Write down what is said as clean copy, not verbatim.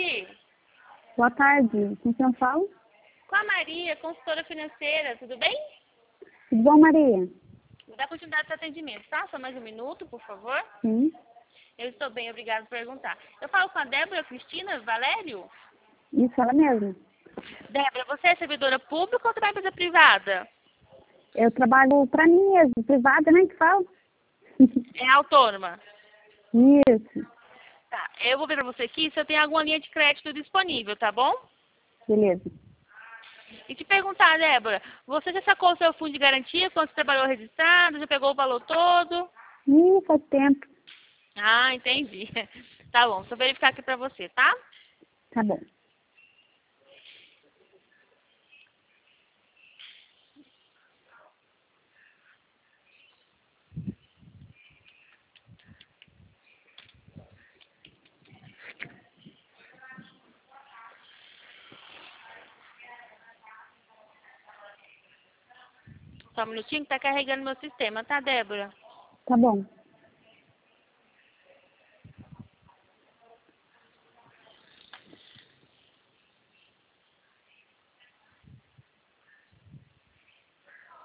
tarde. Boa tarde. Com quem eu falo? Com a Maria, consultora financeira, tudo bem? Tudo bom, Maria? Vou dar continuidade ao atendimento, tá? Só mais um minuto, por favor. Sim. Eu estou bem, obrigada por perguntar. Eu falo com a Débora Cristina Valério? Isso, ela mesma. Débora, você é servidora pública ou trabalha em empresa privada? Eu trabalho para mim mesmo, privada, né, que fala? É autônoma? Isso. Tá, eu vou ver pra você aqui se eu tenho alguma linha de crédito disponível, tá bom? Beleza. E te perguntar, Débora, você já sacou o seu fundo de garantia quando você trabalhou registrado? Já pegou o valor todo? Faz tempo. Ah, entendi. Tá bom, só verificar aqui pra você, tá? Tá bom. Só um minutinho que tá carregando meu sistema, tá, Débora? Tá bom.